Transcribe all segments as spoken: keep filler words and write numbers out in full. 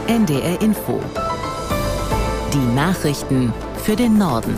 N D R Info. Die Nachrichten für den Norden.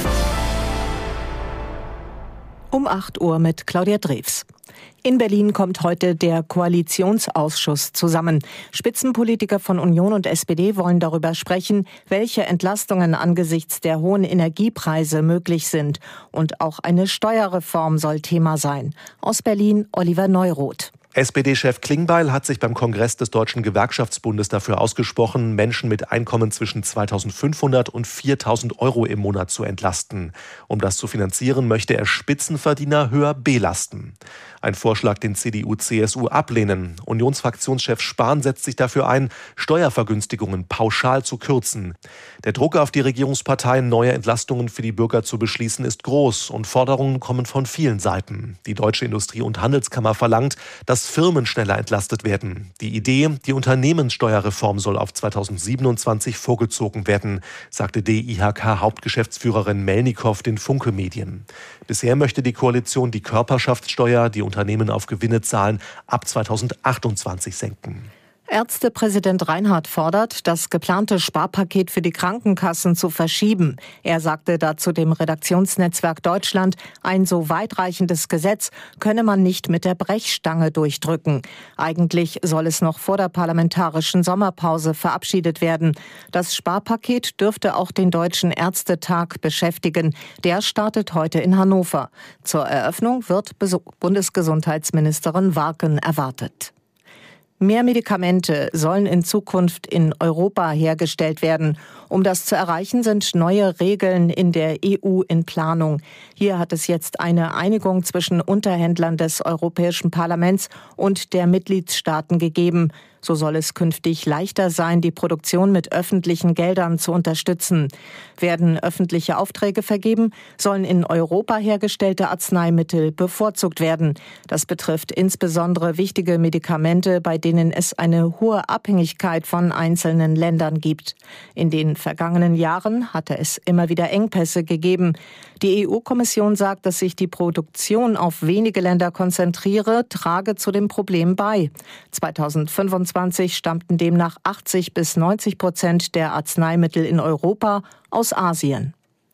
Um acht Uhr mit Claudia Drews. In Berlin kommt heute der Koalitionsausschuss zusammen. Spitzenpolitiker von Union und S P D wollen darüber sprechen, welche Entlastungen angesichts der hohen Energiepreise möglich sind. Und auch eine Steuerreform soll Thema sein. Aus Berlin Oliver Neuroth. S P D-Chef Klingbeil hat sich beim Kongress des Deutschen Gewerkschaftsbundes dafür ausgesprochen, Menschen mit Einkommen zwischen zweitausendfünfhundert und viertausend Euro im Monat zu entlasten. Um das zu finanzieren, möchte er Spitzenverdiener höher belasten. Ein Vorschlag, den C D U, C S U ablehnen. Unionsfraktionschef Spahn setzt sich dafür ein, Steuervergünstigungen pauschal zu kürzen. Der Druck auf die Regierungsparteien, neue Entlastungen für die Bürger zu beschließen, ist groß und Forderungen kommen von vielen Seiten. Die Deutsche Industrie- und Handelskammer verlangt, dass Firmen schneller entlastet werden. Die Idee, die Unternehmenssteuerreform soll auf zweitausendsiebenundzwanzig vorgezogen werden, sagte D I H K-Hauptgeschäftsführerin Melnikow den Funke Medien. Bisher möchte die Koalition die Körperschaftssteuer, die Unternehmen auf Gewinne zahlen, ab zweitausendachtundzwanzig senken. Ärztepräsident Reinhardt fordert, das geplante Sparpaket für die Krankenkassen zu verschieben. Er sagte dazu dem Redaktionsnetzwerk Deutschland, ein so weitreichendes Gesetz könne man nicht mit der Brechstange durchdrücken. Eigentlich soll es noch vor der parlamentarischen Sommerpause verabschiedet werden. Das Sparpaket dürfte auch den Deutschen Ärztetag beschäftigen. Der startet heute in Hannover. Zur Eröffnung wird Bundesgesundheitsministerin Warken erwartet. Mehr Medikamente sollen in Zukunft in Europa hergestellt werden. Um das zu erreichen, sind neue Regeln in der E U in Planung. Hier hat es jetzt eine Einigung zwischen Unterhändlern des Europäischen Parlaments und der Mitgliedstaaten gegeben. So soll es künftig leichter sein, die Produktion mit öffentlichen Geldern zu unterstützen. Werden öffentliche Aufträge vergeben, sollen in Europa hergestellte Arzneimittel bevorzugt werden. Das betrifft insbesondere wichtige Medikamente, bei denen es eine hohe Abhängigkeit von einzelnen Ländern gibt. In den vergangenen Jahren hatte es immer wieder Engpässe gegeben. Die E U-Kommission sagt, dass sich die Produktion auf wenige Länder konzentriere, trage zu dem Problem bei. zweitausendfünfundzwanzig stammten demnach achtzig bis neunzig Prozent der Arzneimittel in Europa aus Asien.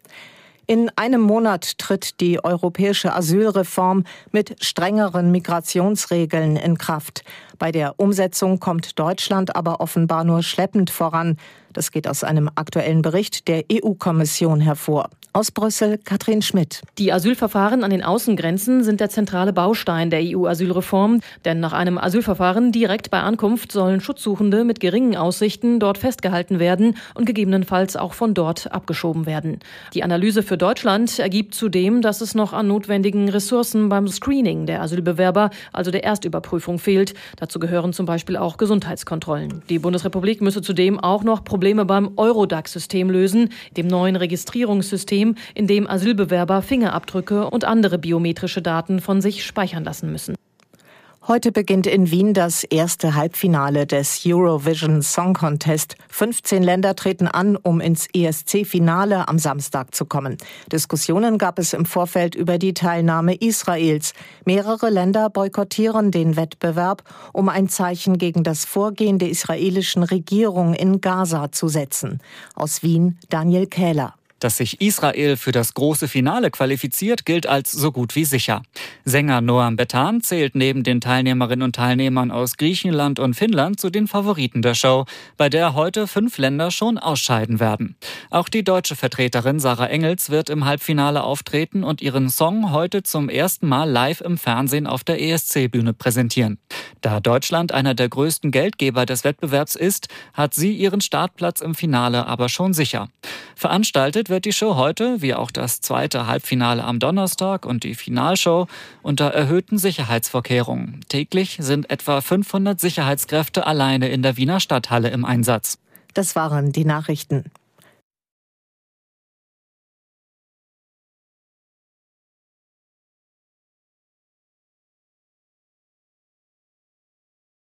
In einem Monat tritt die europäische Asylreform mit strengeren Migrationsregeln in Kraft. Bei der Umsetzung kommt Deutschland aber offenbar nur schleppend voran. Das geht aus einem aktuellen Bericht der E U-Kommission hervor. Aus Brüssel Katrin Schmidt. Die Asylverfahren an den Außengrenzen sind der zentrale Baustein der E U-Asylreform. Denn nach einem Asylverfahren direkt bei Ankunft sollen Schutzsuchende mit geringen Aussichten dort festgehalten werden und gegebenenfalls auch von dort abgeschoben werden. Die Analyse für Deutschland ergibt zudem, dass es noch an notwendigen Ressourcen beim Screening der Asylbewerber, also der Erstüberprüfung, fehlt. Dazu gehören zum Beispiel auch Gesundheitskontrollen. Die Bundesrepublik müsse zudem auch noch Probleme beim Eurodac-System lösen, dem neuen Registrierungssystem, in dem Asylbewerber Fingerabdrücke und andere biometrische Daten von sich speichern lassen müssen. Heute beginnt in Wien das erste Halbfinale des Eurovision Song Contest. fünfzehn Länder treten an, um ins E S C-Finale am Samstag zu kommen. Diskussionen gab es im Vorfeld über die Teilnahme Israels. Mehrere Länder boykottieren den Wettbewerb, um ein Zeichen gegen das Vorgehen der israelischen Regierung in Gaza zu setzen. Aus Wien Daniel Kähler. Dass sich Israel für das große Finale qualifiziert, gilt als so gut wie sicher. Sänger Noam Betan zählt neben den Teilnehmerinnen und Teilnehmern aus Griechenland und Finnland zu den Favoriten der Show, bei der heute fünf Länder schon ausscheiden werden. Auch die deutsche Vertreterin Sarah Engels wird im Halbfinale auftreten und ihren Song heute zum ersten Mal live im Fernsehen auf der E S C-Bühne präsentieren. Da Deutschland einer der größten Geldgeber des Wettbewerbs ist, hat sie ihren Startplatz im Finale aber schon sicher. Veranstaltet wird die Show heute, wie auch das zweite Halbfinale am Donnerstag und die Finalshow, unter erhöhten Sicherheitsvorkehrungen. Täglich sind etwa fünfhundert Sicherheitskräfte alleine in der Wiener Stadthalle im Einsatz. Das waren die Nachrichten.